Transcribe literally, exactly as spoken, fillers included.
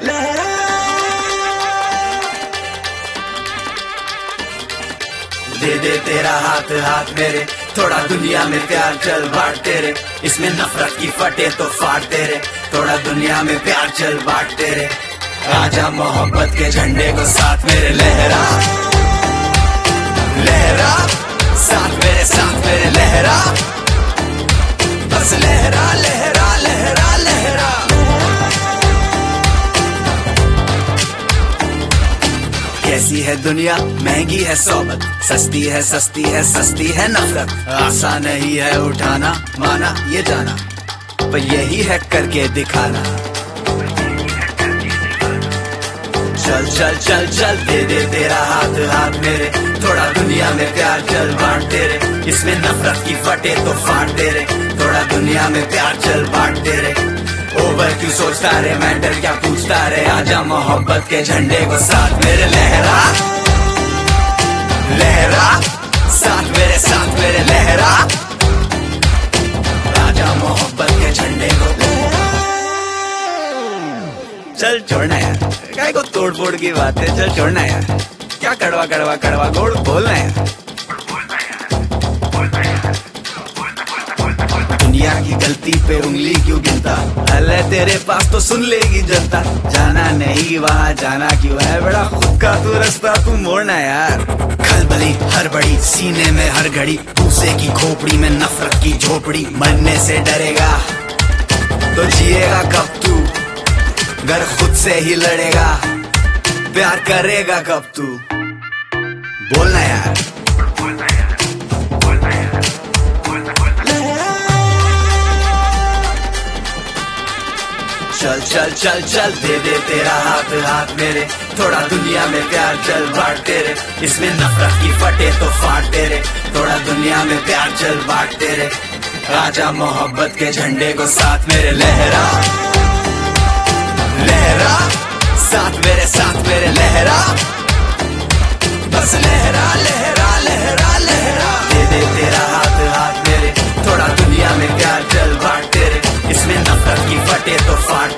दे दे तेरा हाथ हाथ मेरे, थोड़ा दुनिया में प्यार चल बांट तेरे, इसमें नफरत की फटे तो फाड़ तेरे, थोड़ा दुनिया में प्यार चल बांट तेरे। आजा मोहब्बत के झंडे को साथ मेरे लहरा लहरा, साथ मेरे साथ मेरे लहरा, बस लहरा लहरा लहरा लहरा। कैसी है दुनिया, महंगी है सोबत, सस्ती है सस्ती है सस्ती है नफरत, आसान नहीं है उठाना माना ये जाना, पर यही है करके दिखाना। चल चल चल चल दे दे तेरा हाथ हाथ मेरे, थोड़ा दुनिया में प्यार चल बांट तेरे, इसमें नफरत की फटे तो फाड़ तेरे, थोड़ा दुनिया में प्यार चल बांट तेरे। ओवर क्यों सोचता रे, मैटर क्या पूछता रे, आजा मोहब्बत के झंडे को साथ मेरे लहरा लहरा, साथ मेरे साथ मेरे लहरा, आजा मोहब्बत के झंडे को। चल छोड़ना यार, काय को तोड़ फोड़ की बात है, चल छोड़ना यार, क्या कड़वा कड़वा कड़वा गोड़ बोलना यार। दुनिया की गलती पे उंगली क्यों गिनता, हल है तेरे पास तो सुन लेगी जनता, जाना नहीं वहाँ जाना क्यों है, बड़ा खुद का तू रास्ता तू मोड़ना यार। खलबली हड़बड़ी सीने में हर घड़ी, दूसरे की खोपड़ी में नफरत की झोपड़ी, मरने से डरेगा तो जिएगा कब तू, घर खुद से ही लड़ेगा, प्यार करेगा कब तू, बोलना यार। चल चल चल चल दे दे तेरा हाथ हाथ मेरे, थोड़ा दुनिया में प्यार चल बांट तेरे, इसमें नफरत की फटे तो फाड़ तेरे, थोड़ा दुनिया में प्यार चल बांट तेरे। आजा मोहब्बत के झंडे को साथ मेरे लहरा लहरा, साथ मेरे साथ मेरे लहरा, बस लहरा लहरा लहरा लहरा। दे दे तेरा हाथ हाथ मेरे, थोड़ा दुनिया में प्यार चल बांट तेरे, इसमें नफरत की फटे तो फाड़